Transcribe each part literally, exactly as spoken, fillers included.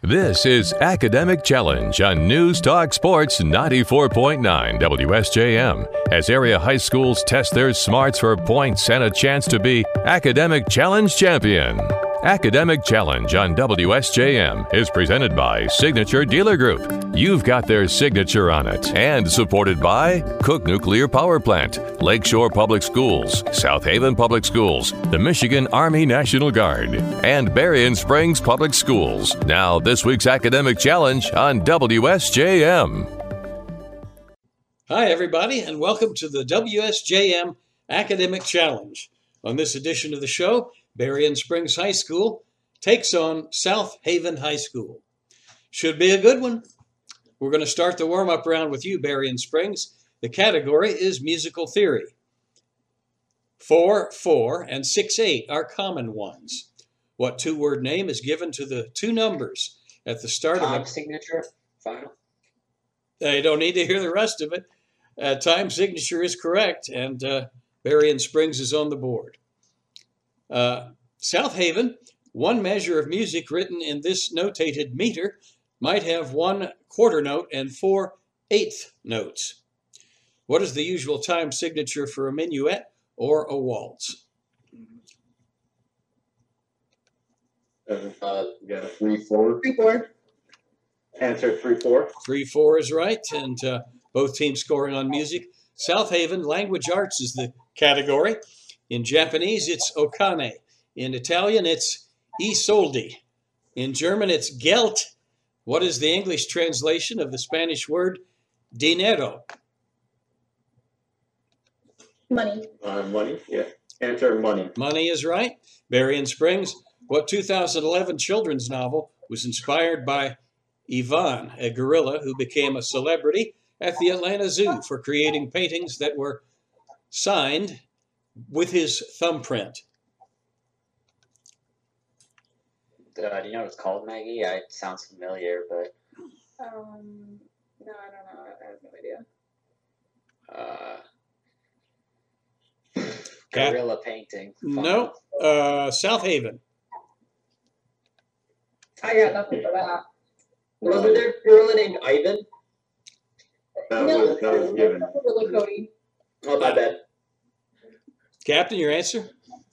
This is Academic Challenge on News Talk Sports ninety-four point nine W S J M, as area high schools test their smarts for points and a chance to be Academic Challenge champion. Academic Challenge on W S J M is presented by Signature Dealer Group. You've got their signature on it. And supported by Cook Nuclear Power Plant, Lakeshore Public Schools, South Haven Public Schools, the Michigan Army National Guard, and Berrien Springs Public Schools. Now, this week's Academic Challenge on W S J M. Hi, everybody, and welcome to the W S J M Academic Challenge. On this edition of the show, Berrien Springs High School takes on South Haven High School. Should be a good one. We're going to start the warm-up round with you, Berrien Springs. The category is musical theory. Four, four, and six, eight are common ones. What two-word name is given to the two numbers at the start Time, of a... signature, final. You don't need to hear the rest of it. Uh, time signature is correct, and uh, Berrien Springs is on the board. Uh, South Haven, one measure of music written in this notated meter might have one quarter note and four eighth notes. What is the usual time signature for a minuet or a waltz? Uh, yeah, three, four. Three, four. Answer three, four. Three, four is right, and uh, both teams scoring on music. South Haven, language arts is the category. In Japanese, it's okane. In Italian, it's I soldi. In German, it's Geld. What is the English translation of the Spanish word dinero? Money. Uh, money, yeah. Answer money. Money is right. Berrien Springs, what two thousand eleven children's novel was inspired by Ivan, a gorilla who became a celebrity at the Atlanta Zoo for creating paintings that were signed with his thumbprint? Uh, do you know what it's called, Maggie? I, it sounds familiar, but Um, no, I don't know. I have no idea. uh, Cat- gorilla painting. No, uh, South Haven. I got nothing for that. Wasn't there a gorilla named Ivan? That no, was, that was given. Gorilla Cody. Oh, my bad. Captain, your answer?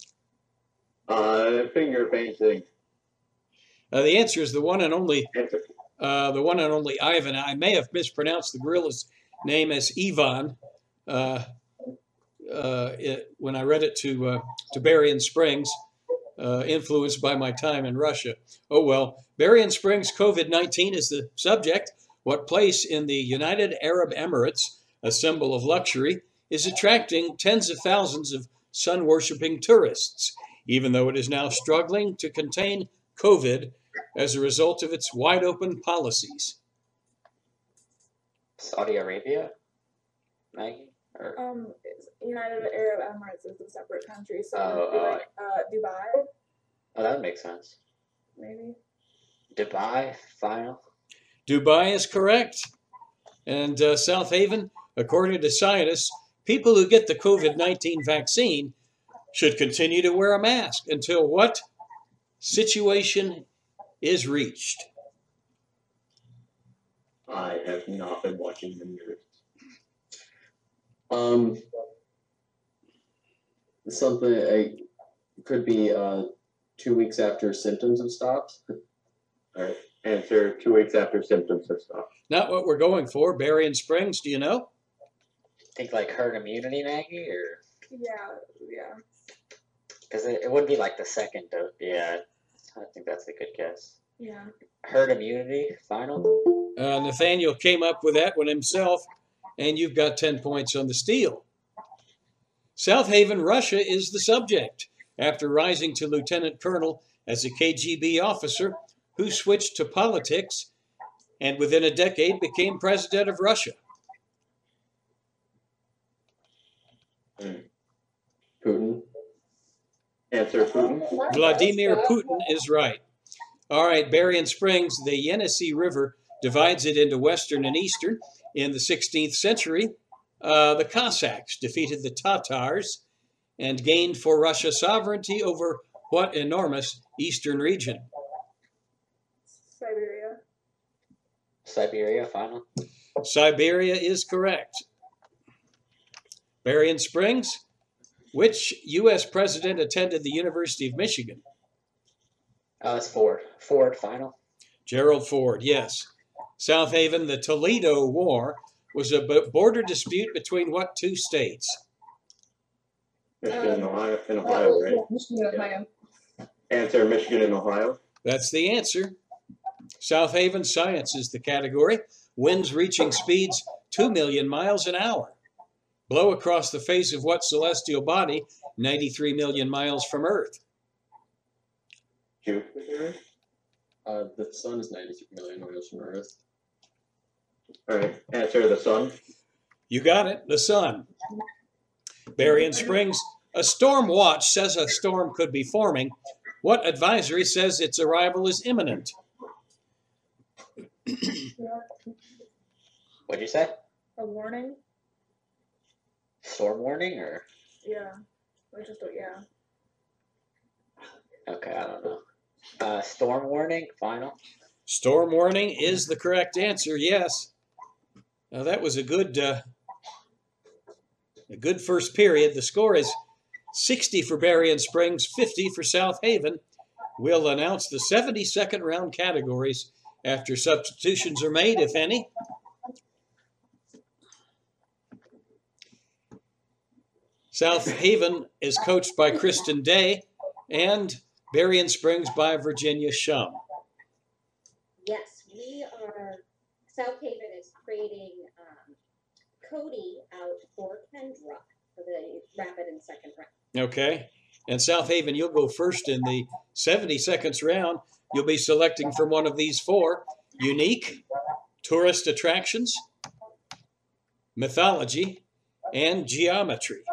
Uh, finger painting. Uh, the answer is the one and only, Answer. uh, the one and only Ivan. I may have mispronounced the gorilla's name as Ivan uh, uh, it, when I read it to uh, to Berrien Springs, uh, influenced by my time in Russia. Oh well, Berrien Springs COVID nineteen is the subject. What place in the United Arab Emirates, a symbol of luxury, is attracting tens of thousands of sun-worshipping tourists, even though it is now struggling to contain COVID as a result of its wide-open policies? Saudi Arabia, Maggie? Or, Um, it's United Arab Emirates is a separate country, so Oh, it'd be oh. like uh, Dubai, oh, that makes sense. maybe. Dubai, final. Dubai is correct. And uh, South Haven, according to scientists, people who get the COVID nineteen vaccine should continue to wear a mask until what situation is reached? I have not been watching the news. Um, something I could be uh two weeks after symptoms have stopped. All right. Answer two weeks after symptoms have stopped. Not what we're going for. Berrien Springs, do you know? Think like herd immunity, Maggie, or Yeah, yeah. because it, it would be like the second dose. Yeah, I think that's a good guess. Yeah. Herd immunity, final. Uh, Nathaniel came up with that one himself, and you've got ten points on the steal. South Haven, Russia is the subject, after rising to lieutenant colonel as a K G B officer who switched to politics and within a decade became president of Russia. Putin. Answer Putin. Vladimir Putin is right. All right, Berrien Springs, the Yenisei River divides it into western and eastern. In the sixteenth century, uh, the Cossacks defeated the Tatars and gained for Russia sovereignty over what enormous eastern region? Siberia. Siberia. Siberia, final. Siberia is correct. Berrien Springs. Which U S president attended the University of Michigan? Uh, it's Ford. Ford, final. Gerald Ford, yes. South Haven, the Toledo War was a b- border dispute between what two states? Michigan and Ohio, in Uh, Ohio, right? yeah, Michigan, Ohio. Answer Michigan and Ohio. That's the answer. South Haven, science is the category. Winds reaching speeds two million miles an hour. Blow across the face of what celestial body ninety-three million miles from Earth? Jupiter. Uh, the sun is ninety-three million miles from Earth. All right. Answer the sun. You got it, the sun. Berrien Springs, a storm watch says a storm could be forming. What advisory says its arrival is imminent? What'd you say? A warning? Storm warning or? Yeah. I just don't, yeah. Okay, I don't know. Uh, storm warning, final. Storm warning is the correct answer, yes. Now that was a good uh, a good first period. The score is sixty for Berrien Springs, fifty for South Haven. We'll announce the seventy-second round categories after substitutions are made, if any. South Haven is coached by Kristen Day and Berrien Springs by Virginia Shum. Yes, we are, South Haven is trading um, Cody out for Kendra for the rapid and second round. Okay. And South Haven, you'll go first in the seventy seconds round. You'll be selecting from one of these four: unique, tourist attractions, mythology, and geometry.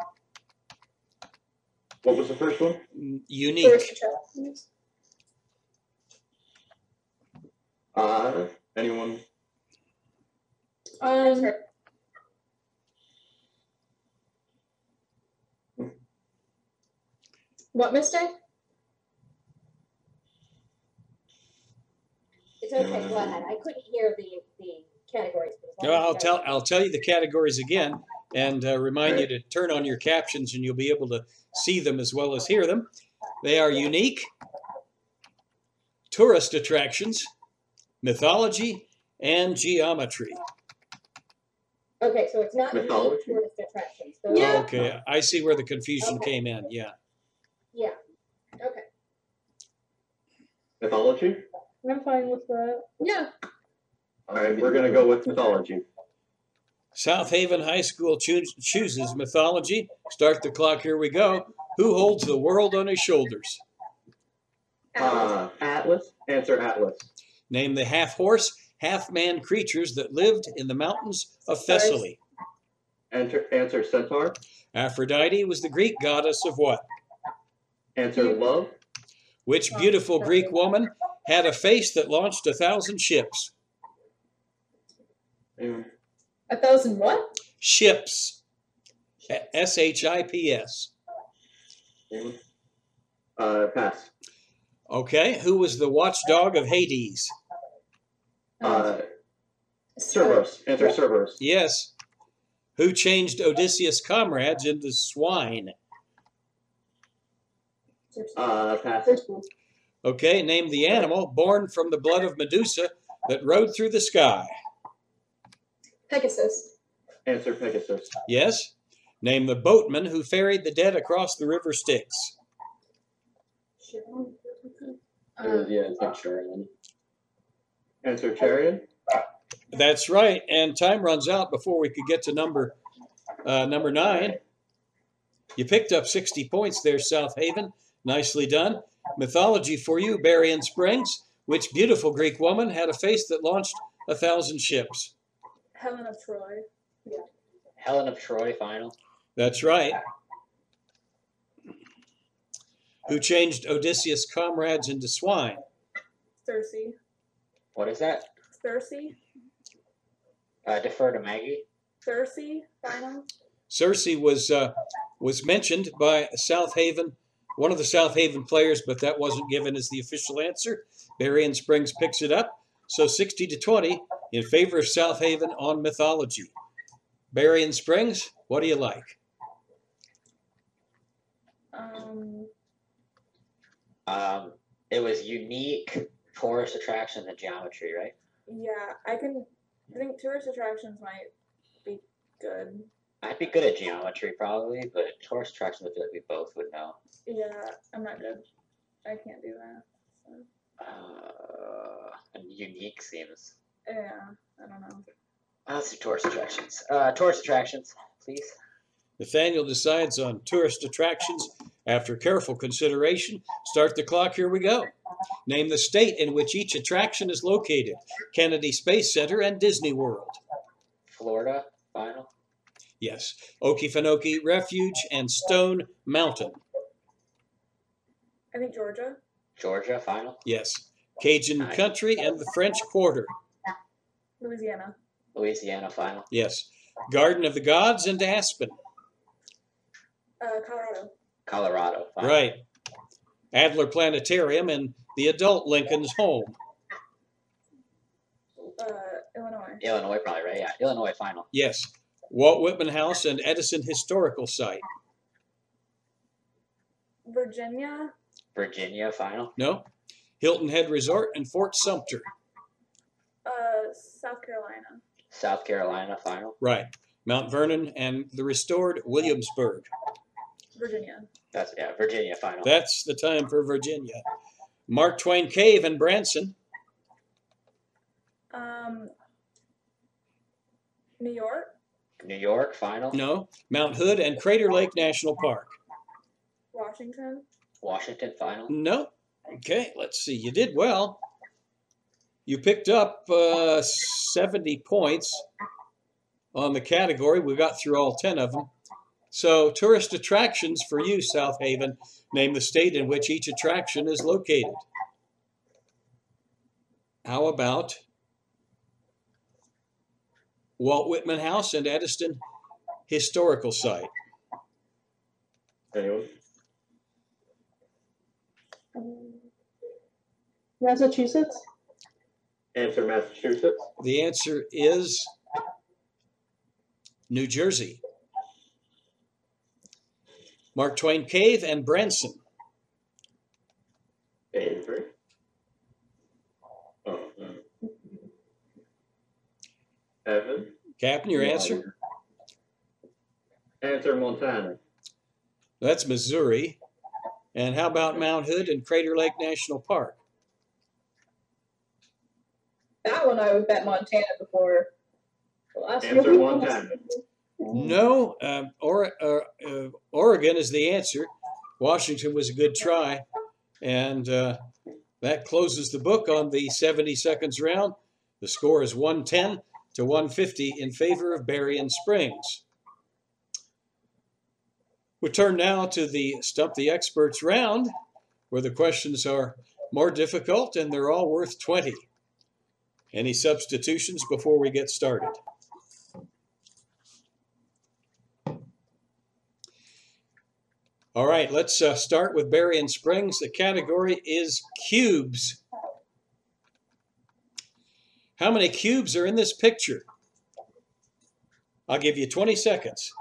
What was the first one? Unique. Tourist attractions. Uh, anyone? Um, what mistake? It's okay, go ahead. I couldn't hear the, the categories. but as long Well, as I'll you tell guys- I'll tell you the categories again, and uh, remind you to turn on your captions, and you'll be able to see them as well as hear them. They are unique, tourist attractions, mythology, and geometry. Okay, so it's not unique Mythology. tourist attractions. Those Yeah. are- Okay, I see where the confusion Okay. came in. Yeah. Yeah, okay. Mythology? I'm fine with that. Yeah. All right, we're going to go with mythology. South Haven High School choos- chooses mythology. Start the clock. Here we go. Who holds the world on his shoulders? Uh, Atlas. Answer Atlas. Name the half-horse, half-man creatures that lived in the mountains of Thessaly. Answer, answer Centaur. Aphrodite was the Greek goddess of what? Answer love. Which beautiful Greek woman had a face that launched a thousand ships? Anyone? A thousand what? Ships. S H I P S. Anyone? Uh, pass. Okay. Who was the watchdog of Hades? Uh, Cerberus. Answer yeah. Cerberus. Yes. Who changed Odysseus' comrades into swine? Uh, pass. Okay. Name the animal born from the blood of Medusa that rode through the sky. Pegasus. Answer Pegasus. Yes. Name the boatman who ferried the dead across the river Styx. Uh, yeah, it's like Sharon. Answer Chariot. That's right. And time runs out before we could get to number uh, number nine. You picked up sixty points there, South Haven. Nicely done. Mythology for you, Berrien Springs. Which beautiful Greek woman had a face that launched a thousand ships? Helen of Troy. Helen of Troy, final. That's right. Who changed Odysseus' comrades into swine? Circe. What is that? Circe. Uh, defer to Maggie. Circe. Final. Circe was uh, was mentioned by South Haven, one of the South Haven players, but that wasn't given as the official answer. Berrien Springs picks it up. So sixty to twenty in favor of South Haven on mythology. Berrien Springs, what do you like? Um, Um, it was unique tourist attractions and geometry, right? yeah, I can. I think tourist attractions might be good. I'd be good at geometry probably, but tourist attractions I feel like we both would know. Yeah, I'm not good. I can't do that. So. Uh, and unique seems. Yeah, I don't know. Uh, let's do tourist attractions. Uh, tourist attractions, please. Nathaniel decides on tourist attractions after careful consideration. Start the clock, here we go. Name the state in which each attraction is located. Kennedy Space Center and Disney World. Florida, final. Yes. Okefenokee Refuge and Stone Mountain. I think Georgia. Georgia, final. Yes. Cajun Nice. Country and the French Quarter. Louisiana. Louisiana, final. Yes. Garden of the Gods and Aspen. Uh, Colorado. Colorado, final. Right. Adler Planetarium and the adult Lincoln's Home. Uh, Illinois. Illinois, probably, right? Yeah, Illinois, final. Yes. Walt Whitman House and Edison Historical Site. Virginia. Virginia, final. No. Hilton Head Resort and Fort Sumter. Uh, South Carolina. South Carolina, final. Right. Mount Vernon and the restored Williamsburg. Virginia. That's, yeah, Virginia, final. That's the time for Virginia. Mark Twain Cave and Branson. Um, New York. New York, final. No. Mount Hood and Crater Lake National Park. Washington. Washington, final. No. Okay, let's see. You did well. You picked up uh, seventy points on the category. We got through all ten of them. So, tourist attractions for you, South Haven. Name the state in which each attraction is located. How about Walt Whitman House and Edison Historical Site? Anyone? Massachusetts? Answer Massachusetts. The answer is New Jersey. Mark Twain Cave and Branson. Avery. Oh, no. Evan. Captain, your answer? Answer Montana. That's Missouri. And how about Mount Hood and Crater Lake National Park? That one I would bet Montana before. The last Answer one. Montana. No, um, or, uh, uh, Oregon is the answer. Washington was a good try. And uh, that closes the book on the seventy seconds round. The score is one ten to one fifty in favor of Berrien Springs. We turn now to the Stump the Experts round, where the questions are more difficult and they're all worth twenty. Any substitutions before we get started? All right, let's uh, start with Berrien Springs. The category is cubes. How many cubes are in this picture? I'll give you twenty seconds.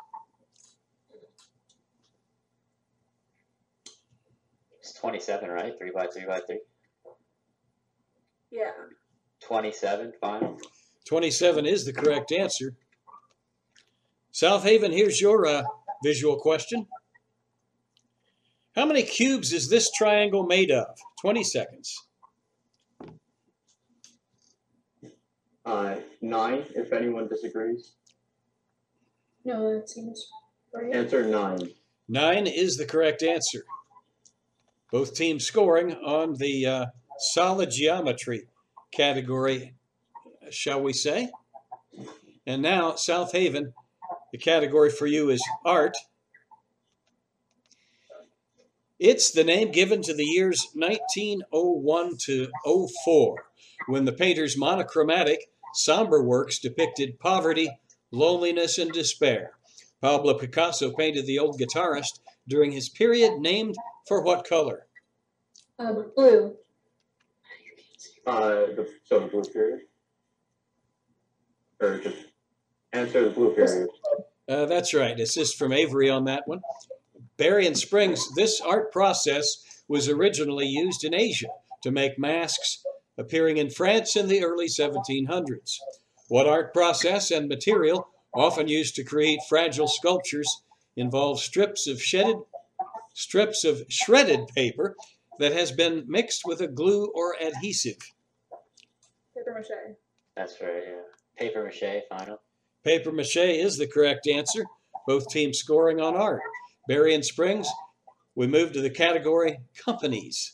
It's twenty-seven, right? Three by three by three. Yeah. twenty-seven, final. twenty-seven is the correct answer. South Haven, here's your uh, visual question. How many cubes is this triangle made of? twenty seconds. Uh, nine, if anyone disagrees. No, that seems right. Answer nine. Nine is the correct answer. Both teams scoring on the uh, solid geometry category, shall we say. And now, South Haven, the category for you is art. It's the name given to the years nineteen oh one to oh four, when the painter's monochromatic, somber works depicted poverty, loneliness, and despair. Pablo Picasso painted the old guitarist during his period named for what color? Um, blue. Uh, the, so the blue period? Or just answer the blue period. Uh, that's right. Assist from Avery on that one. Berrien Springs, this art process was originally used in Asia to make masks, appearing in France in the early seventeen hundreds. What art process and material, often used to create fragile sculptures, involve strips of shredded, strips of shredded paper that has been mixed with a glue or adhesive? Paper mache. That's right, yeah. Paper mache, final. Paper mache is the correct answer. Both teams scoring on art. Berrien Springs, we move to the category companies.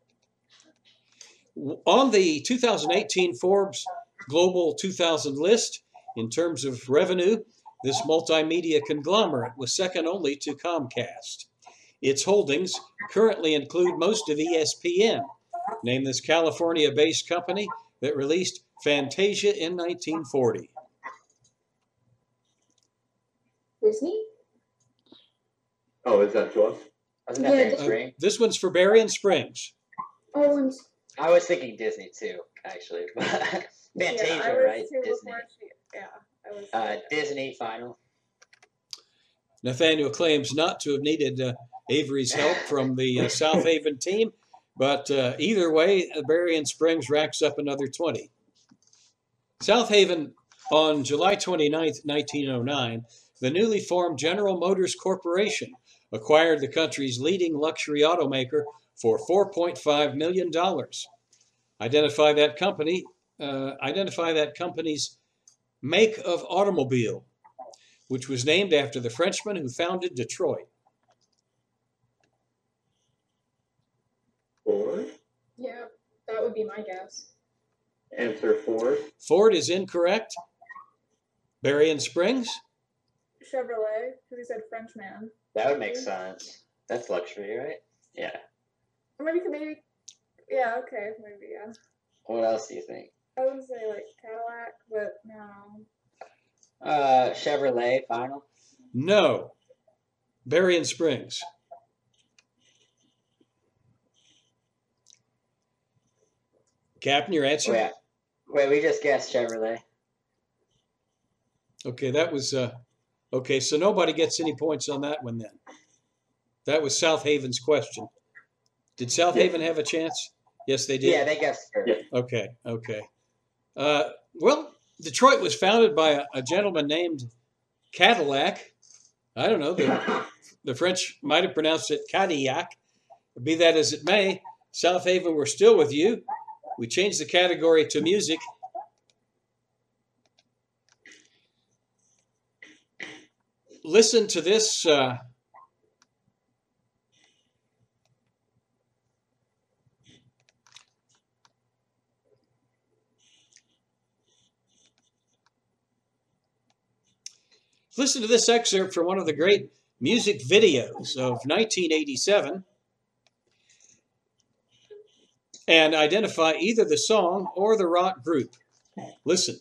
On the two thousand eighteen Forbes Global two thousand list, in terms of revenue, this multimedia conglomerate was second only to Comcast. Its holdings currently include most of E S P N. Name this California-based company that released Fantasia in nineteen forty. Disney? Oh, is that to us? Wasn't that Yeah, Berrien Uh, Spring? this one's for Berrien Springs. Oh, and I was thinking Disney too, actually. Fantasia, yeah, I was right? too Disney. before she, yeah, I was. Uh, Disney, final. Nathaniel claims not to have needed uh, Avery's help from the uh, South Haven team, but uh, either way, uh, Berrien Springs racks up another twenty. South Haven, on July twenty-ninth, nineteen oh nine, the newly formed General Motors Corporation acquired the country's leading luxury automaker for four point five million dollars. Identify that company, uh, identify that company's make of automobile, which was named after the Frenchman who founded Detroit. Ford? yeah, that would be my guess. Answer Ford. Ford is incorrect. Berrien Springs? Chevrolet, because he said Frenchman. That would make sense. That's luxury, right? Yeah. Or maybe, maybe, yeah, okay, maybe, yeah. What else do you think? I would say like Cadillac, but no. Uh, Chevrolet, final. No. Berrien Springs. Captain, your answer? Wait, wait, we just guessed Chevrolet. Okay, that was, uh, okay, so nobody gets any points on that one then. That was South Haven's question. Did South Haven have a chance? Yes, they did. Yeah, they guessed first. Yeah. Okay, okay. Uh, well, Detroit was founded by a, a gentleman named Cadillac. I don't know, the, the French might have pronounced it Cadillac. Be that as it may, South Haven, we're still with you. We changed the category to music. Listen to this. Uh, listen to this excerpt from one of the great music videos of nineteen eighty-seven and identify either the song or the rock group. Listen.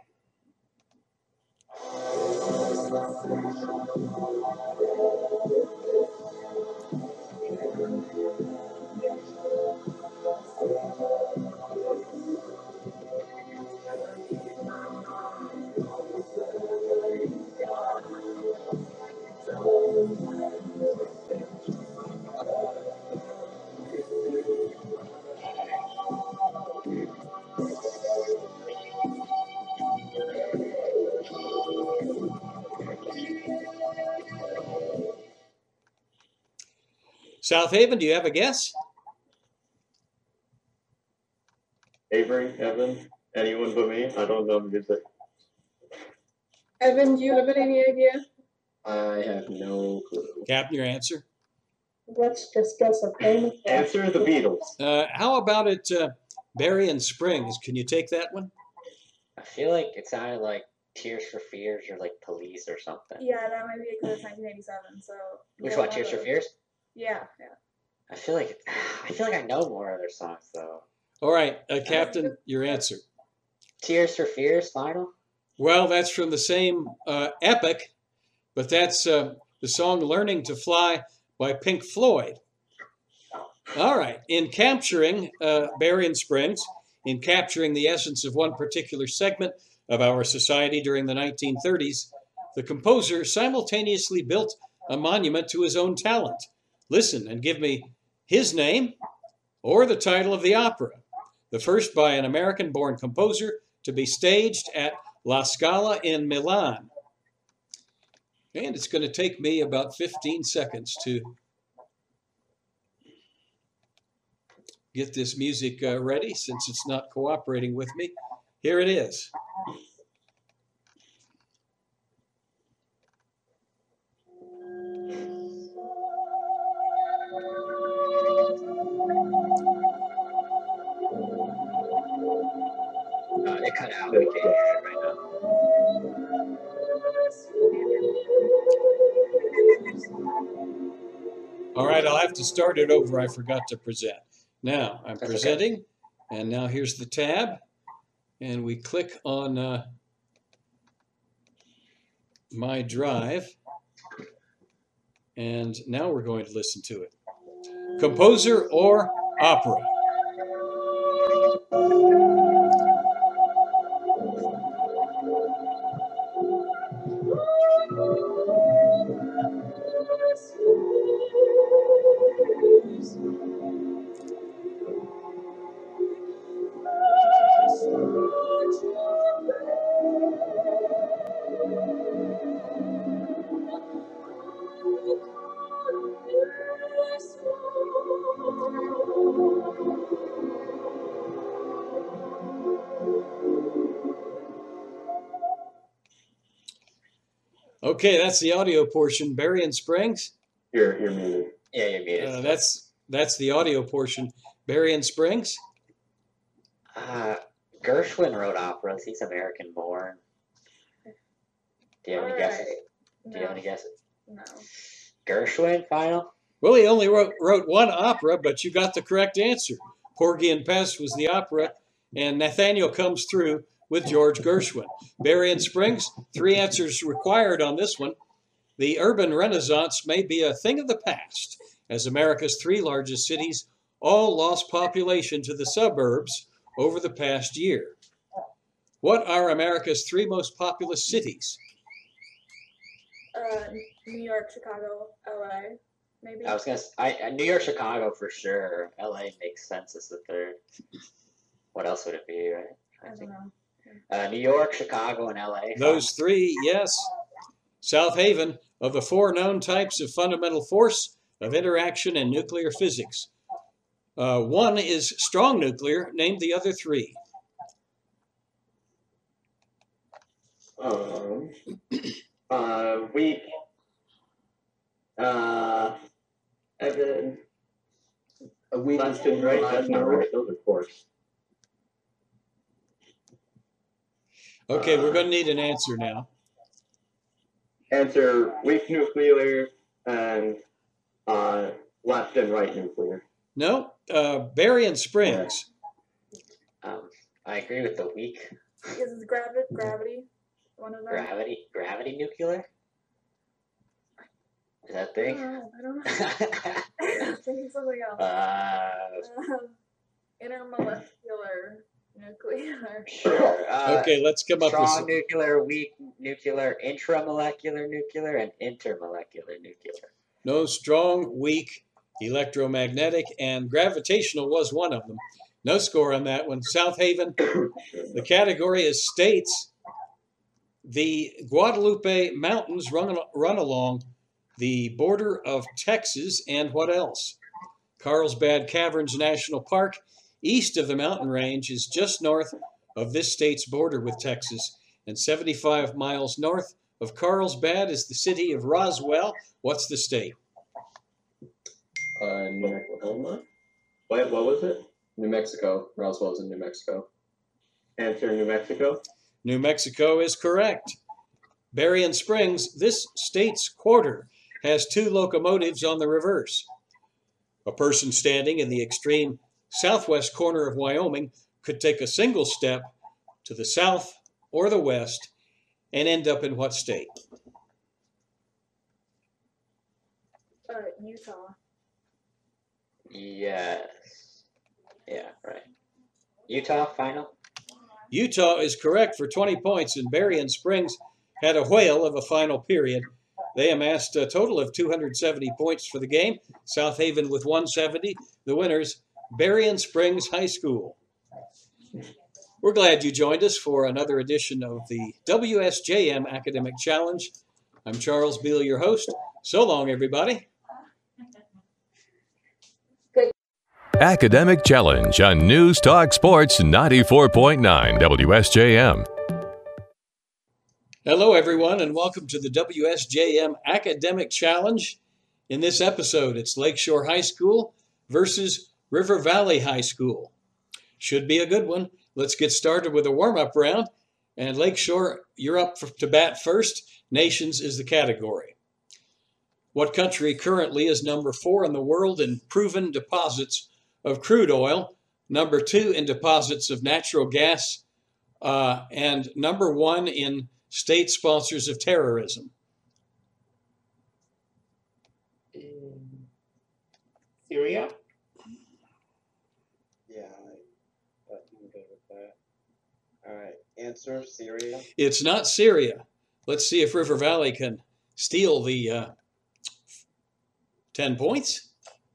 South Haven, do you have a guess? Avery, Evan, anyone but me? I don't know music. Evan, do you have any idea? I have no clue. Captain, your answer? Let's just guess a famous. Answer the Beatles. Uh, how about it, uh, Berrien Springs? Can you take that one? I feel like it sounded like Tears for Fears or like Police or something. Yeah, that might be because it's nineteen eighty-seven, so. Which yeah, one? one Tears of for those. Fears? Yeah, yeah. I feel like I feel like I know more of their songs though. All right, uh, Captain, your answer. Tears for Fears, final. Well, that's from the same uh, epic, but that's uh, the song Learning to Fly by Pink Floyd. All right, in capturing uh, Berrien Springs, in capturing the essence of one particular segment of our society during the nineteen thirties, the composer simultaneously built a monument to his own talent. Listen and give me his name or the title of the opera, the first by an American-born composer to be staged at La Scala in Milan. And it's going to take me about fifteen seconds to get this music uh, ready since it's not cooperating with me. Here it is. Uh, it cut out. We can't hear it right now. All right, I'll have to start it over. I forgot to present. Now, I'm That's presenting, okay. And now here's the tab. And we click on uh, my drive. And now we're going to listen to it. Composer or opera? Okay, that's the audio portion. Berrien Springs. You're, you're muted. Yeah, you're muted. Uh, that's that's the audio portion. Berrien Springs. Uh, Gershwin wrote operas. He's American born. Do you have any All guesses? right. Do you have any guesses? No. Gershwin, final? Well, he only wrote, wrote one opera, but you got the correct answer. Porgy and Bess was the opera, and Nathaniel Comes Through with George Gershwin. Berrien Springs, three answers required on this one. The urban renaissance may be a thing of the past, as America's three largest cities all lost population to the suburbs over the past year. What are America's three most populous cities? Uh, New York, Chicago, L A, maybe. I was gonna. s- I, I- New York, Chicago for sure. L A makes sense as the third. What else would it be, right? I don't know. Uh, New York, Chicago, and L A. Those three, yes. South Haven, of the four known types of fundamental force of interaction in nuclear physics. Uh, one is strong nuclear. Name the other three. Um, uh, weak. Uh, Evan. A weak left and right. That's not right. Those are force. Okay, Uh, we're going to need an answer now. Answer: weak nuclear and uh, left and right nuclear. No, uh, Berrien Springs. Um, I agree with the weak Is it gravity? Gravity? One of them? gravity. Gravity nuclear. Is that a I thing? don't know. I don't know. I'm thinking something else. uh, Um, intermolecular nuclear. sure. Uh, Okay, let's come up with strong some. nuclear, weak nuclear, intramolecular nuclear, and intermolecular nuclear. No, strong, weak, electromagnetic, and gravitational was one of them. No score on that one. South Haven, the category is states. The Guadalupe Mountains run, run along the border of Texas and what else? Carlsbad Caverns National Park, east of the mountain range, is just north of this state's border with Texas, and seventy-five miles north of Carlsbad is the city of Roswell. What's the state? Uh, New Oklahoma? What? What was it? New Mexico. Roswell's in New Mexico. Answer: New Mexico. New Mexico is correct. Berrien Springs, this state's quarter, has two locomotives on the reverse. A person standing in the extreme southwest corner of Wyoming could take a single step to the south or the west and end up in what state? Uh, Utah. Yes. Yeah. Right. Utah final. Utah is correct for twenty points, and Berrien Springs had a whale of a final period. They amassed a total of two hundred seventy points for the game. South Haven with one hundred seventy. The winners, Berrien Springs High School. We're glad you joined us for another edition of the W S J M Academic Challenge. I'm Charles Beal, your host. So long, everybody. Academic Challenge on News Talk Sports ninety-four point nine W S J M. Hello, everyone, and welcome to the W S J M Academic Challenge. In this episode, it's Lakeshore High School versus River Valley High School. Should be a good one. Let's get started with a warm-up round. And Lakeshore, you're up for, to bat first. Nations is the category. What country currently is number four in the world in proven deposits of crude oil, number two in deposits of natural gas, uh, and number one in state sponsors of terrorism? Um, Syria? Yeah, I thought you can go with that. All right, answer Syria. It's not Syria. Let's see if River Valley can steal the uh, ten points.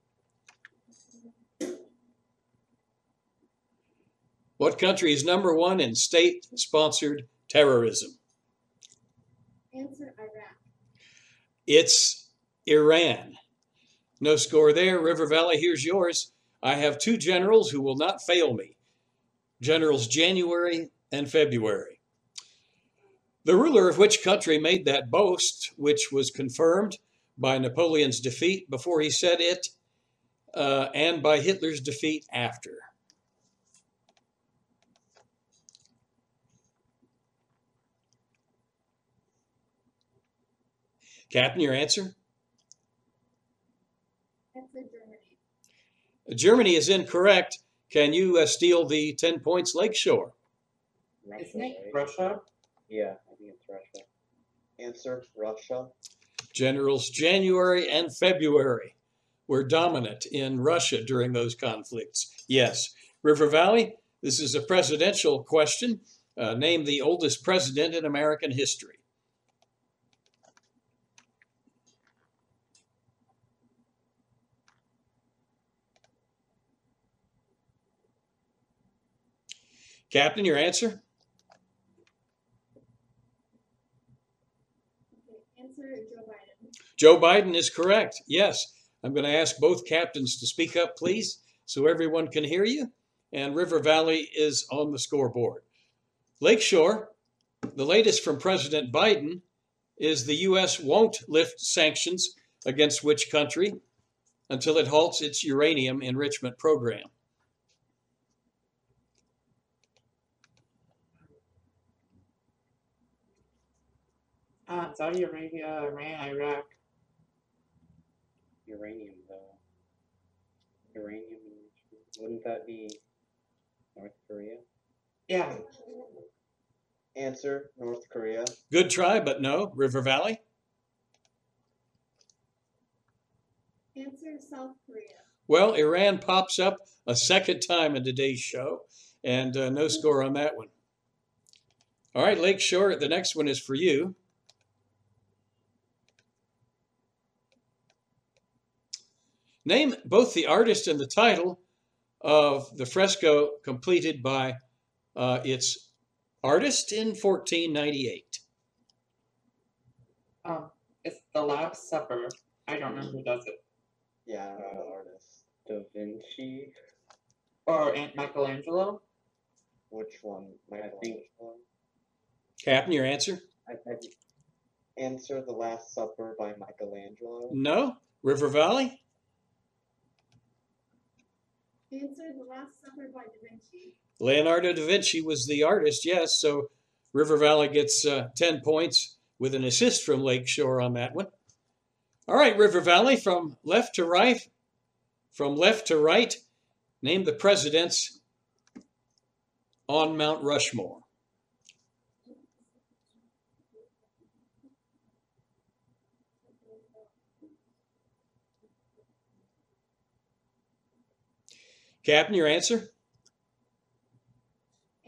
What country is number one in state-sponsored terrorism? Answer Iraq. It's Iran. No score there. River Valley, here's yours. I have two generals who will not fail me. Generals January and February. The ruler of which country made that boast, which was confirmed by Napoleon's defeat before he said it, uh, and by Hitler's defeat after? Captain, your answer? Answer Germany. Germany is incorrect. Can you uh, steal the ten points, Lakeshore? Russia, Isn't it right? Russia? Yeah, I think it's Russia. Answer Russia. Generals January and February were dominant in Russia during those conflicts. Yes. River Valley, this is a presidential question. Uh, name the oldest president in American history. Captain, your answer? Okay, answer Joe Biden. Joe Biden is correct. Yes. I'm going to ask both captains to speak up, please, so everyone can hear you. And River Valley is on the scoreboard. Lakeshore, the latest from President Biden is the U S won't lift sanctions against which country until it halts its uranium enrichment program? Uh, Saudi Arabia, Iran, Iraq. Uranium, though. Uranium, wouldn't that be North Korea? Yeah. Answer North Korea. Good try, but no. River Valley? Answer South Korea. Well, Iran pops up a second time in today's show, and uh, no score on that one. All right, Lakeshore, the next one is for you. Name both the artist and the title of the fresco completed by uh, its artist in fourteen ninety-eight. Um, it's The Last Supper. I don't know who does it. Yeah, I don't know the artist. Da Vinci. Or Aunt Michelangelo. Which one? I think- Michelangelo? Captain, your answer? I, I, Answer The Last Supper by Michelangelo. No. River Valley? Answer The Last Supper by Da Vinci. Leonardo da Vinci was the artist, yes. So River Valley gets uh, ten points with an assist from Lakeshore on that one. All right, River Valley, from left to right, from left to right, name the presidents on Mount Rushmore. Captain, your answer?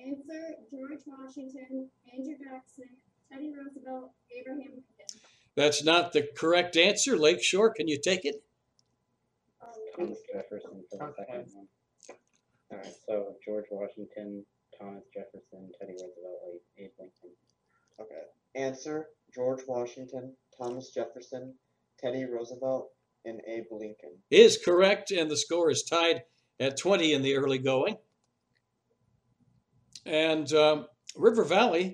Answer, George Washington, Andrew Jackson, Teddy Roosevelt, Abraham Lincoln. That's not the correct answer. Lakeshore, can you take it? Thomas Jefferson for the second one. Alright, so George Washington, Thomas Jefferson, Teddy Roosevelt, Abe Lincoln. Okay. Answer, George Washington, Thomas Jefferson, Teddy Roosevelt, and Abe Lincoln. Is correct, and the score is tied at twenty in the early going. And um, River Valley,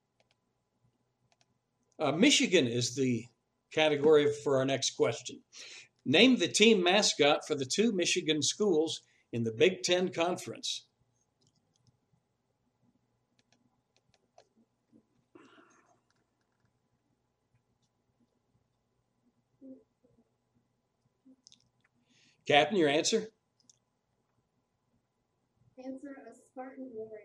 uh, Michigan is the category for our next question. Name the team mascot for the two Michigan schools in the Big Ten Conference. Captain, your answer? Answer, a Spartan warrior.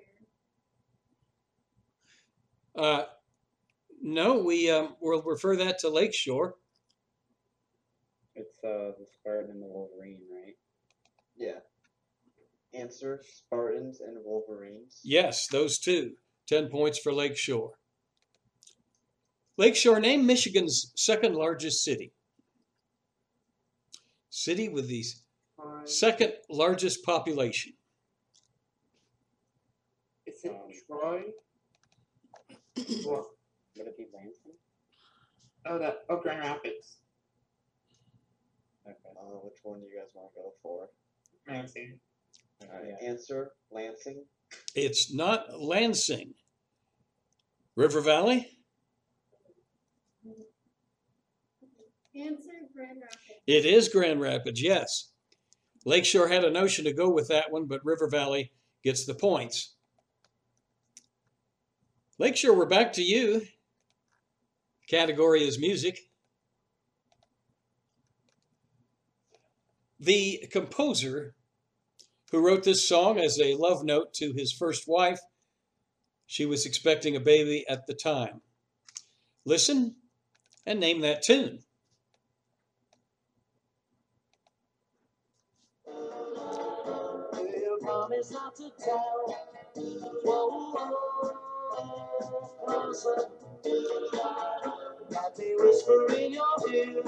Uh, no, we um, will refer that to Lakeshore. It's uh, the Spartan and the Wolverine, right? Yeah. Answer, Spartans and Wolverines. Yes, those two. Ten points for Lakeshore. Lakeshore, name Michigan's second largest city. City with the second largest population. Is it Um, Troy? Or, Would it be Lansing? oh, that, oh, Grand Rapids. Okay. Uh, which one do you guys want to go for? Lansing. Alright. Yeah. Answer, Lansing. It's not Lansing. River Valley? Answer, Grand Rapids. It is Grand Rapids, yes. Lakeshore had a notion to go with that one, but River Valley gets the points. Lakeshore, we're back to you. Category is music. The composer who wrote this song as a love note to his first wife, she was expecting a baby at the time. Listen and name that tune. Promise not to tell. Whoa, whoa, closer. Let me whisper in your ear.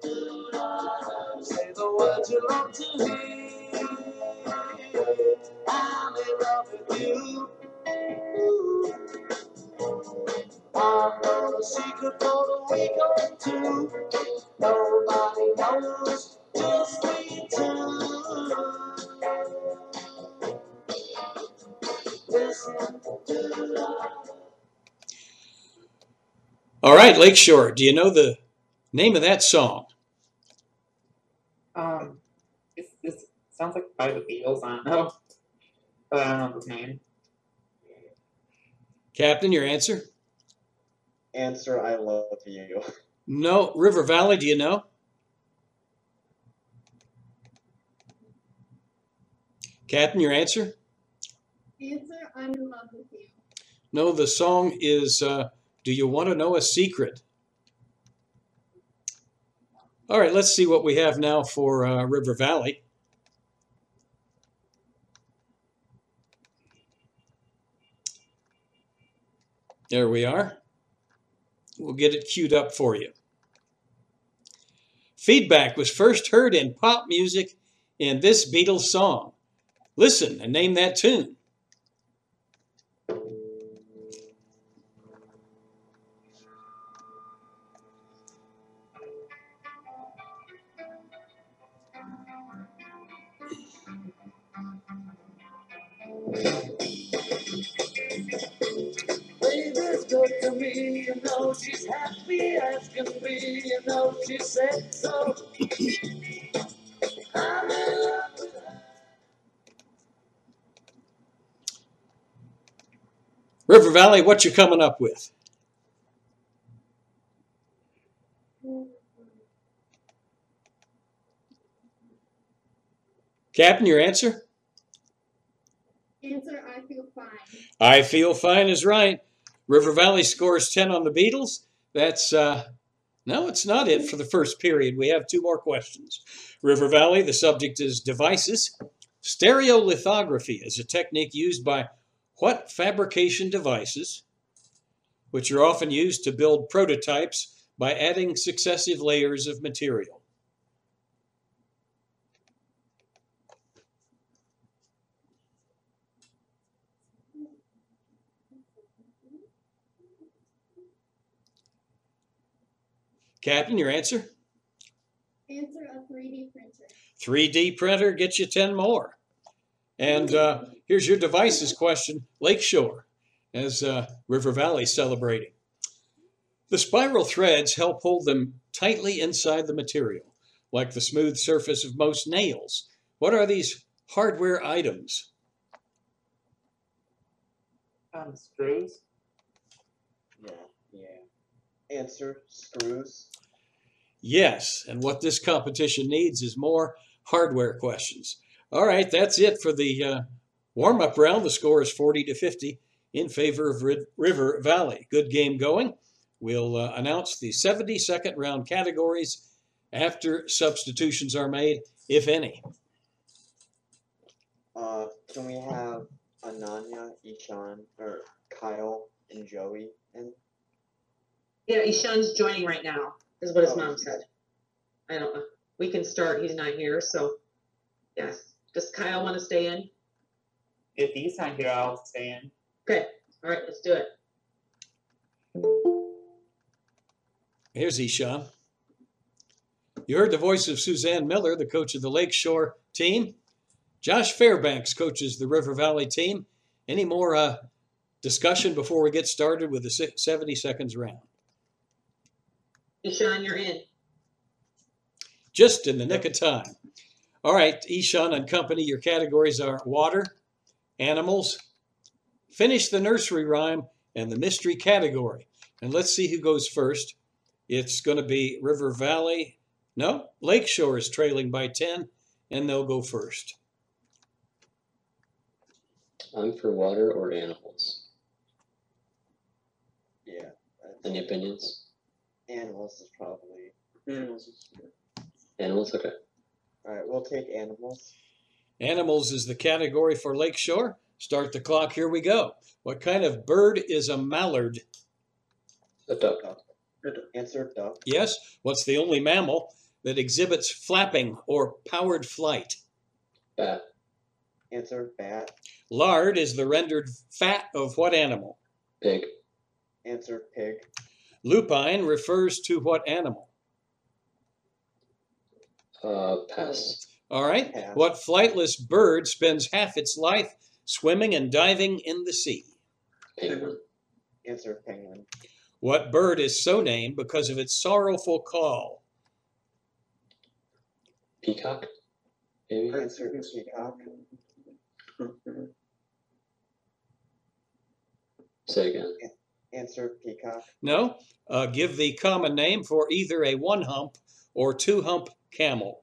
Say the words you long to hear. I'm in love with you. I know the secret for a week or two. Nobody knows, just we two. All right, Lakeshore, do you know the name of that song? Um, this, this sounds like by the Beatles, I don't know. But I don't know his name. Captain, your answer? Answer, I love you. No. River Valley, do you know? Captain, your answer? Answer, I'm in love with you. No, the song is uh, Do You Want to Know a Secret? All right, let's see what we have now for uh, River Valley. There we are. We'll get it queued up for you. Feedback was first heard in pop music in this Beatles song. Listen and name that tune. Baby's good to me, you know she's happy as can be, you know she said so. I'm in love with her. River Valley, what you coming up with? Captain, your answer? Answer, I feel fine. I Feel Fine is right. River Valley scores ten on the Beatles. That's, uh, no, it's not it for the first period. We have two more questions. River Valley, the subject is devices. Stereolithography is a technique used by What fabrication devices, which are often used to build prototypes by adding successive layers of material? Captain, your answer? Answer a three D printer. three D printer gets you ten more. And uh, here's your devices question, Lakeshore, as uh, River Valley celebrating. The spiral threads help hold them tightly inside the material, like the smooth surface of most nails. What are these hardware items? Um, screws. Yeah. Yeah. Answer, screws. Yes, and what this competition needs is more hardware questions. All right, that's it for the uh, warm-up round. The score is forty to fifty in favor of Rid- River Valley. Good game going. We'll uh, announce the seventy-second round categories after substitutions are made, if any. Uh, can we have Ananya, Ishan, or Kyle and Joey in? Yeah, Ishan's joining right now, is what his Oh. mom said. I don't know. We can start. He's not here, so yes. Does Kyle want to stay in? If he's not here, I'll stay in. Okay. All right, let's do it. Here's Ishan. You heard the voice of Suzanne Miller, the coach of the Lakeshore team. Josh Fairbanks coaches the River Valley team. Any more uh, discussion before we get started with the seventy seconds round? Ishan, you're in. Just in the nick of time. All right, Ishan and company, your categories are water, animals, finish the nursery rhyme, and the mystery category. And let's see who goes first. It's going to be River Valley. No, Lakeshore is trailing by ten, and they'll go first. I'm for water or animals. Yeah. Any opinions? Animals is probably. Animals is Animals, okay. All right, we'll take animals. Animals is the category for Lakeshore. Start the clock. Here we go. What kind of bird is a mallard? A duck. Answer, duck. Yes. What's the only mammal that exhibits flapping or powered flight? Bat. Answer, bat. Lard is the rendered fat of what animal? Pig. Answer, pig. Lupine refers to what animal? Uh, pass. All right. Pass. What flightless bird spends half its life swimming and diving in the sea? Penguin. Answer, penguin. What bird is so named because of its sorrowful call? Peacock. Maybe. Answer, peacock. Say again. Answer, peacock. No. Uh, give the common name for either a one-hump or two-hump camel.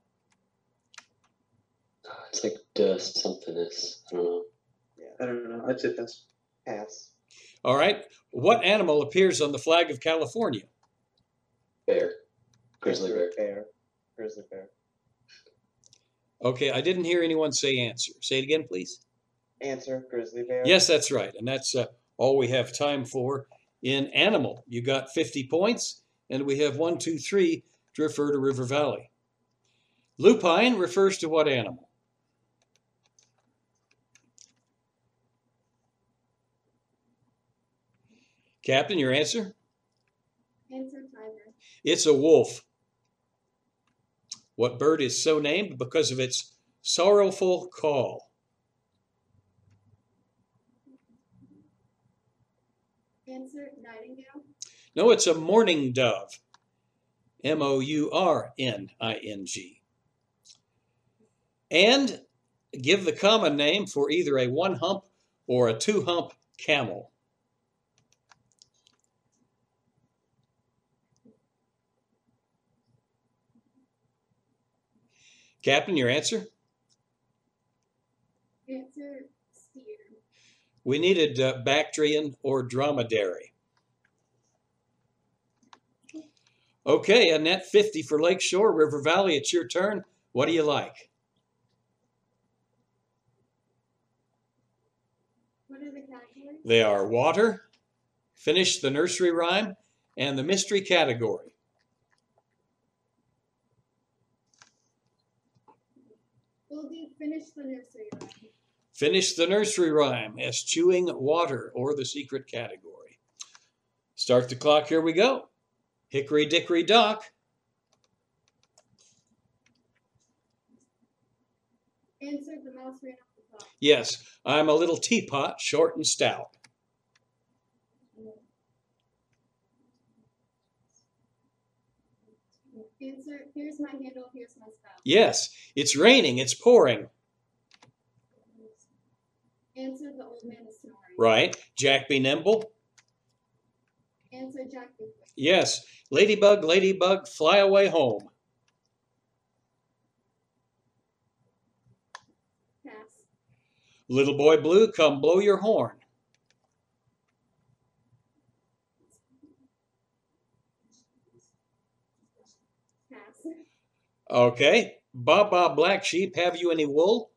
Uh, it's like dust something is. I don't know. Yeah. I don't know. I'd say pass. Pass. All right. What animal appears on the flag of California? Bear. Grizzly Answer, bear. bear. Grizzly bear. Okay, I didn't hear anyone say answer. Say it again, please. Answer, grizzly bear. Yes, that's right. And that's uh, all we have time for in animal. You got fifty points, and we have one, two, three to refer to River Valley. Lupine refers to what animal? Captain, your answer? Answer, tiger. It's a wolf. What bird is so named because of its sorrowful call? Answer, nightingale. No, it's a mourning dove. M O U R N I N G. And give the common name for either a one-hump or a two-hump camel. Captain, your answer? Answer, steer. We needed uh, Bactrian or dromedary. Okay, a net fifty for Lakeshore. River Valley, it's your turn. What do you like? What are the categories? They are water, finish the nursery rhyme, and the mystery category. We'll do finish the nursery rhyme. Finish the nursery rhyme as chewing water or the secret category. Start the clock. Here we go. Hickory dickory dock. Answer, the mouse ran off the clock. Yes, I'm a little teapot, short and stout. Answer, here's my handle, here's my spout. Yes, it's raining, it's pouring. Answer, the old man is snoring. Right. Jack be nimble. Answer, Jack be quick. Yes. Ladybug, ladybug, fly away home. Pass. Little boy blue, come blow your horn. Pass. Okay. Bob Bob black sheep, have you any wool?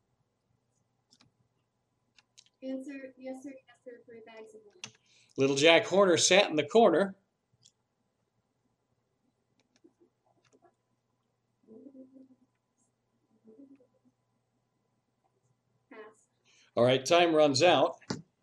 Answer, yes sir, yes sir, three bags of wool. Little Jack Horner sat in the corner. Pass. All right, time runs out.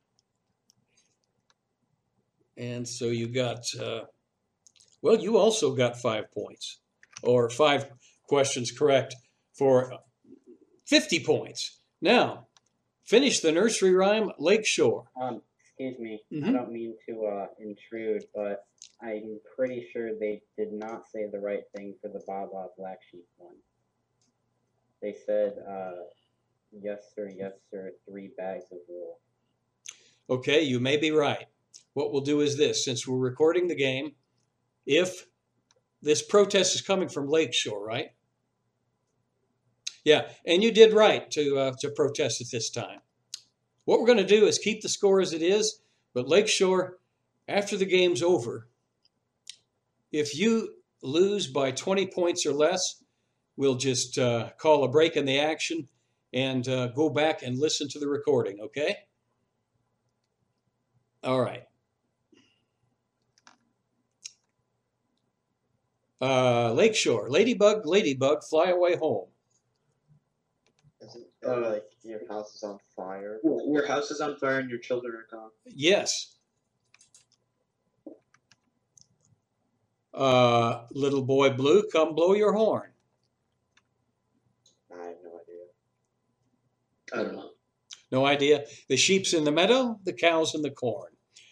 And so you got, uh, well, you also got five points, or five questions correct for fifty points. Now, finish the nursery rhyme, Lakeshore. Um, excuse me, I Mhm. don't mean to uh, intrude, but I'm pretty sure they did not say the right thing for the Baba Black Sheep one. They said, uh, yes sir, yes sir, three bags of wool. Okay, you may be right. What we'll do is this, since we're recording the game, if this protest is coming from Lakeshore, right? Yeah, and you did right to uh, to protest at this time. What we're going to do is keep the score as it is, but Lakeshore, after the game's over, if you lose by twenty points or less, we'll just uh, call a break in the action and uh, go back and listen to the recording, okay? All right. Uh, Lakeshore, ladybug, ladybug, fly away home. Isn't it like your house is on fire? Your house is on fire and your children are gone. Yes. Uh, little boy blue, come blow your horn. I have no idea. I don't know. No idea. The sheep's in the meadow, the cow's in the corn.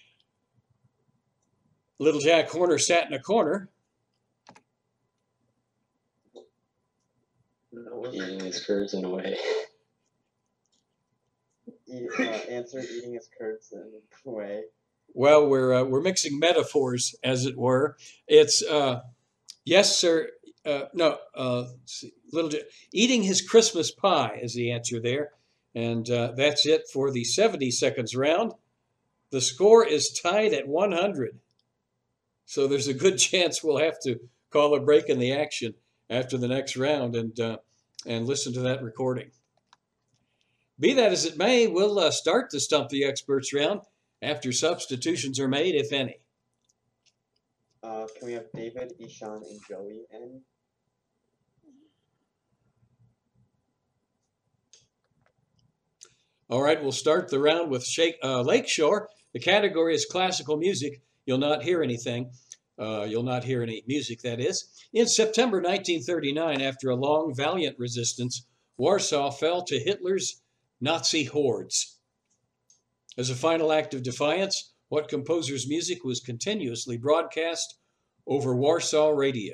Little Jack Horner sat in a corner. Eating his curds in a way. Eat, uh, answer, eating his curds in a way. Well, we're uh, we're mixing metaphors, as it were. It's uh, yes, sir. Uh, no, uh, let's see, little J- eating his Christmas pie is the answer there, and uh, that's it for the seventy seconds round. The score is tied at one hundred, so there's a good chance we'll have to call a break in the action after the next round and uh, and listen to that recording. Be that as it may, we'll uh, start the Stump the Experts round after substitutions are made, if any. Uh, can we have David, Ishan, and Joey in? All right, we'll start the round with Shake, uh, Lakeshore. The category is classical music. You'll not hear anything. Uh, you'll not hear any music, that is. In September nineteen thirty-nine, after a long, valiant resistance, Warsaw fell to Hitler's Nazi hordes. As a final act of defiance, what composer's music was continuously broadcast over Warsaw radio?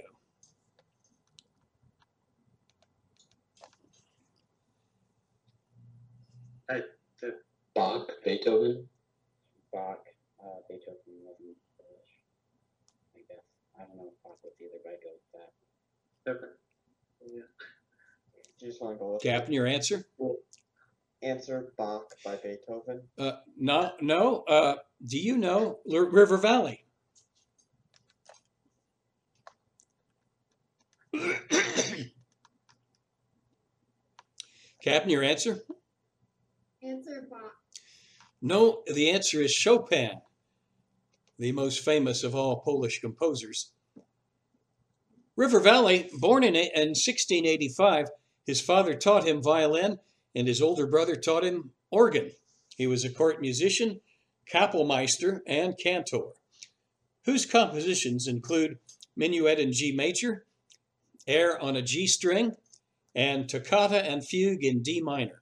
I, the, Bach, Beethoven. Bach, uh, Beethoven wasn't Polish, I guess. I don't know if Bach was either, but I go with that. okay. Yeah. Do you just want to go with Captain, your answer? Answer, Bach by Beethoven. Uh, no, no. Uh, do you know L- River Valley? Captain, your answer? Answer, Bach. No, the answer is Chopin, the most famous of all Polish composers. River Valley, born in, in sixteen eighty-five, his father taught him violin and his older brother taught him organ. He was a court musician, Kapellmeister, and cantor, whose compositions include Minuet in G major, Air on a G string, and Toccata and Fugue in D minor.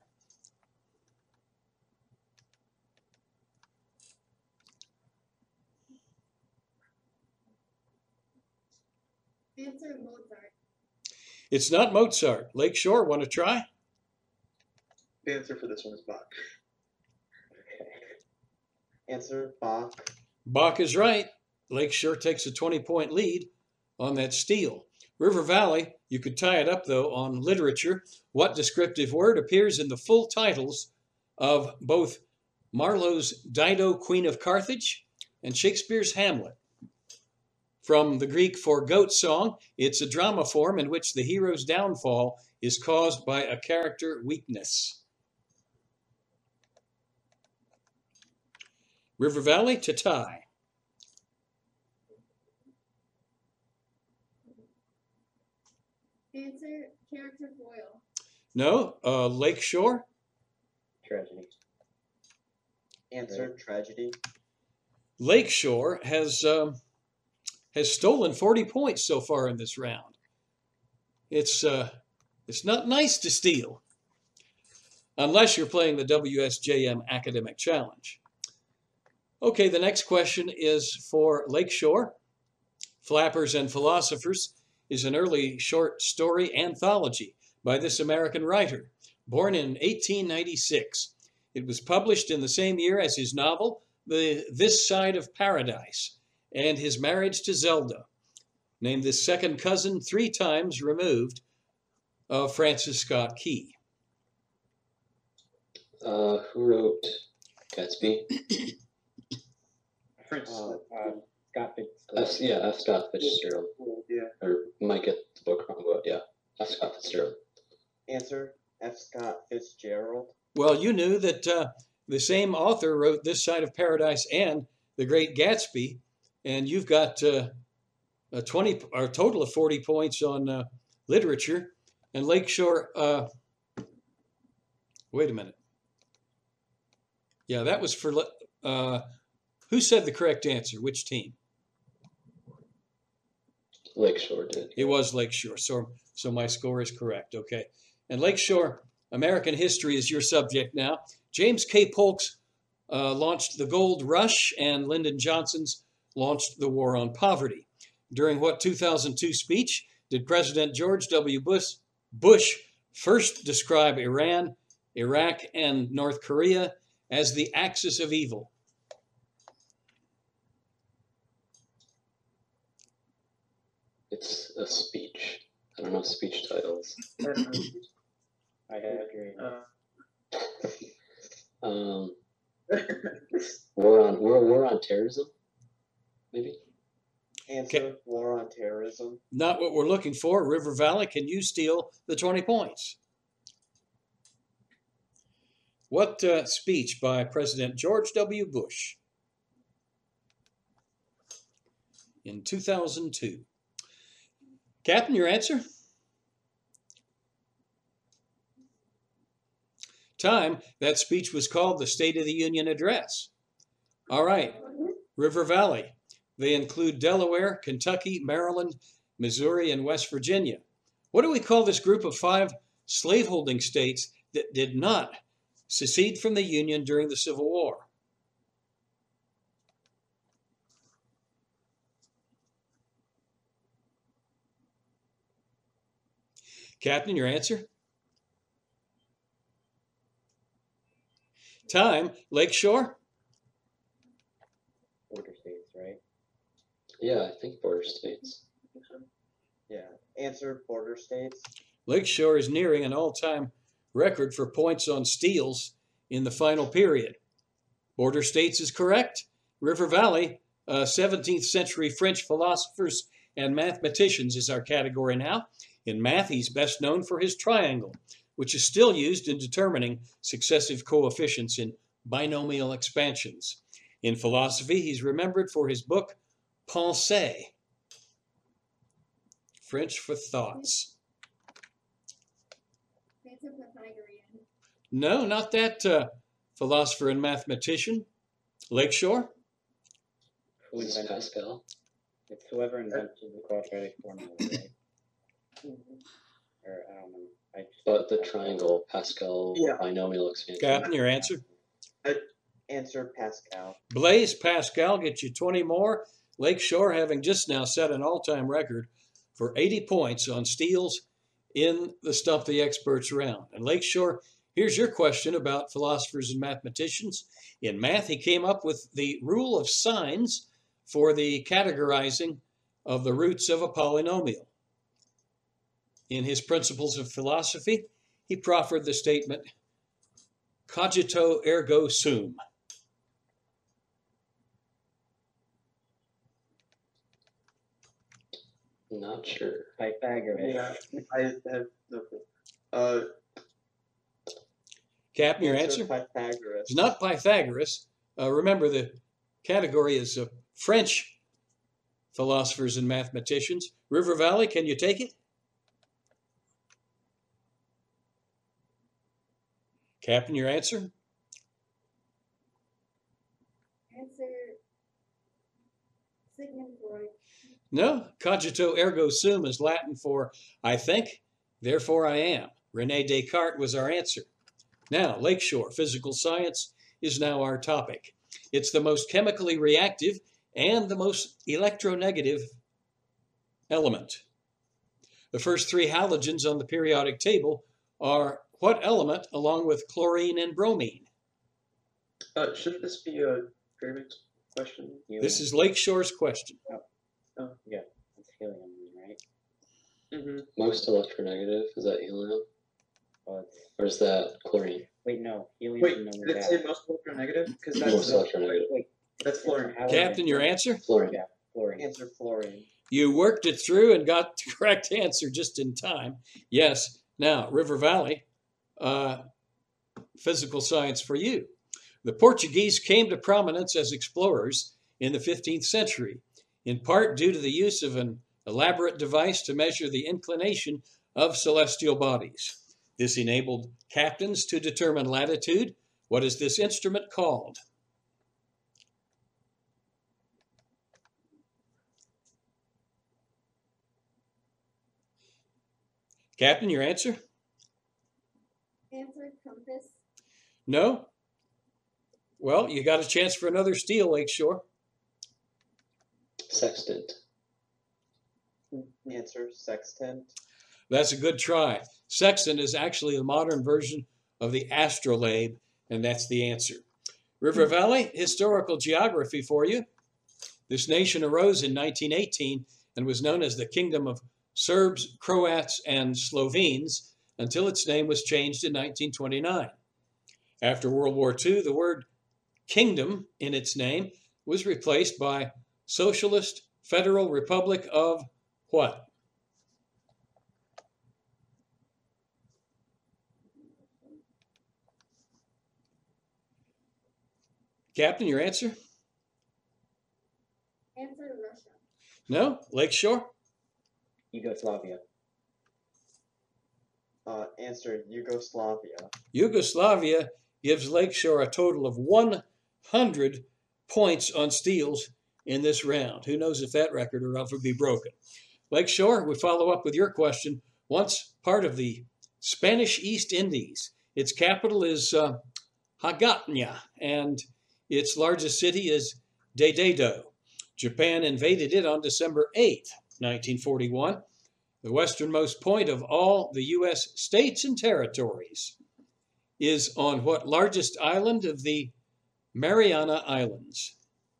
Answer Mozart. It's not Mozart. Lakeshore, want to try? The answer for this one is Bach. Answer Bach. Bach is right. Lakeshore takes a twenty-point lead on that steal. River Valley, you could tie it up, though, on literature. What descriptive word appears in the full titles of both Marlowe's Dido, Queen of Carthage, and Shakespeare's Hamlet? From the Greek for goat song, it's a drama form in which the hero's downfall is caused by a character weakness. River Valley to tie. Answer character foil. No, uh, Lakeshore. Tragedy. Answer tragedy. Lakeshore has um, has stolen forty points so far in this round. It's uh, it's not nice to steal, unless you're playing the W S J M Academic Challenge. Okay, the next question is for Lakeshore. Flappers and Philosophers is an early short story anthology by this American writer, born in eighteen ninety-six. It was published in the same year as his novel, The This Side of Paradise, and his marriage to Zelda, named the second cousin three times removed of Francis Scott Key. Uh, who wrote Gatsby? Prince, uh, uh, Scott Fitzgerald. F, yeah, F. Scott Fitzgerald. Yeah. Or might get the book wrong, but yeah, F. Scott Fitzgerald. Answer F. Scott Fitzgerald. Well, you knew that uh, the same author wrote This Side of Paradise and The Great Gatsby, and you've got uh, a twenty or a total of forty points on uh, literature. And Lakeshore, uh, wait a minute. Yeah, that was for, uh, who said the correct answer? Which team? Lakeshore did. It was Lakeshore, so, so my score is correct, okay. And Lakeshore, American history is your subject now. James K. Polk's uh, launched the Gold Rush, and Lyndon Johnson's launched the War on Poverty. During what two thousand two speech did President George W. Bush, Bush first describe Iran, Iraq, and North Korea as the axis of evil? It's a speech. I don't know speech titles. I agree. Um, war on war, war on terrorism, maybe. Answer Okay. War on Terrorism. Not what we're looking for. River Valley, can you steal the twenty points? What uh, speech by President George W. Bush in two thousand two? Captain, your answer? Time. That speech was called the State of the Union Address. All right. River Valley. They include Delaware, Kentucky, Maryland, Missouri, and West Virginia. What do we call this group of five slaveholding states that did not secede from the Union during the Civil War? Captain, your answer? Time. Lakeshore? Border states, right? Yeah, I think border states. Yeah. Answer Border States. Lakeshore is nearing an all-time record for points on steals in the final period. Border states is correct. River Valley, uh, seventeenth century French philosophers and mathematicians is our category now. In math, he's best known for his triangle, which is still used in determining successive coefficients in binomial expansions. In philosophy, he's remembered for his book, Pensées, French for thoughts. Answer Pythagorean. No, not that uh, philosopher and mathematician. Lakeshore? Who invented Pascal? It's whoever invented the quadratic formula, right? Or I don't know. I just But the triangle, Pascal Yeah. binomial expansion. Captain, your answer? Answer Pascal. Blaise Pascal gets you twenty more. Lakeshore having just now set an all-time record for eighty points on steals in the Stump the Experts round. And Lakeshore, here's your question about philosophers and mathematicians. In math, he came up with the rule of signs for the categorizing of the roots of a polynomial. In his Principles of Philosophy, he proffered the statement, cogito ergo sum. Not sure. Pythagoras. Yeah, I have no clue. Uh, Captain, your answer? Pythagoras. It's not Pythagoras. Uh, remember, the category is uh, French philosophers and mathematicians. River Valley, can you take it? Captain, your answer? Answer Sigmund Freud. No. Cogito ergo sum is Latin for I think, therefore I am. Rene Descartes was our answer. Now, Lakeshore, physical science is now our topic. It's the most chemically reactive and the most electronegative element. The first three halogens on the periodic table are what element along with chlorine and bromine? Uh, shouldn't this be a pyramid question? This is Lakeshore's question. Oh, yeah, it's helium, right? Mm-hmm. Most electronegative, is that helium? Well, it's, Or is that chlorine? wait, no, helium Wait, is another did it gas. say most electronegative? Because that's Most electronegative. Wait, that's fluorine. Captain, your answer? Fluorine. Yeah, fluorine. Answer fluorine. You worked it through and got the correct answer just in time. Yes. Now, River Valley, uh, physical science for you. The Portuguese came to prominence as explorers in the fifteenth century, in part due to the use of an elaborate device to measure the inclination of celestial bodies. This enabled captains to determine latitude. What is this instrument called? Captain, your answer? Answer compass. No? Well, you got a chance for another steal, Lakeshore. Sextant. Answer sextant. That's a good try. Sextant is actually the modern version of the astrolabe, and that's the answer. River Valley, historical geography for you. This nation arose in nineteen eighteen and was known as the Kingdom of Serbs, Croats, and Slovenes until its name was changed in nineteen twenty-nine. After World War Two, the word kingdom in its name was replaced by Socialist Federal Republic of what? Captain, your answer? Answer Russia. No? Lakeshore? Yugoslavia. Uh, answer Yugoslavia. Yugoslavia gives Lakeshore a total of one hundred points on steals in this round. Who knows if that record will ever be broken? Lakeshore, we follow up with your question. Once part of the Spanish East Indies, its capital is uh, Hagatna, and its largest city is Dededo. Japan invaded it on December eighth, nineteen forty-one. The westernmost point of all the U S states and territories is on what largest island of the Mariana Islands?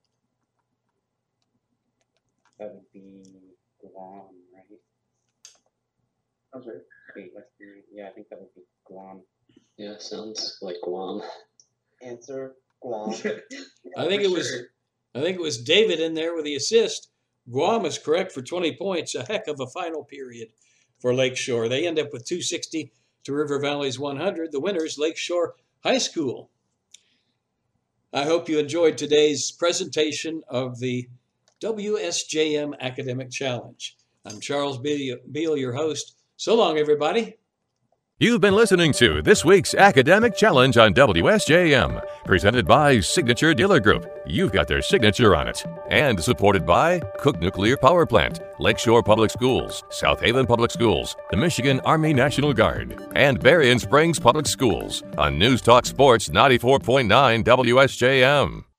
That would be Guam, right? I'm sorry. Wait, let's see. Yeah, I think that would be Guam. Yeah, sounds like Guam. Answer Guam. I think it was I think it was David in there with the assist. Guam is correct for twenty points. A heck of a final period for Lakeshore. They end up with two sixty to River Valley's one hundred. The winners, Lakeshore High School. I hope you enjoyed today's presentation of the W S J M Academic Challenge. I'm Charles Beal, Beal, your host. So long, everybody. You've been listening to this week's Academic Challenge on W S J M, presented by Signature Dealer Group. You've got their signature on it. And supported by Cook Nuclear Power Plant, Lakeshore Public Schools, South Haven Public Schools, the Michigan Army National Guard, and Berrien Springs Public Schools on News Talk Sports ninety-four point nine W S J M.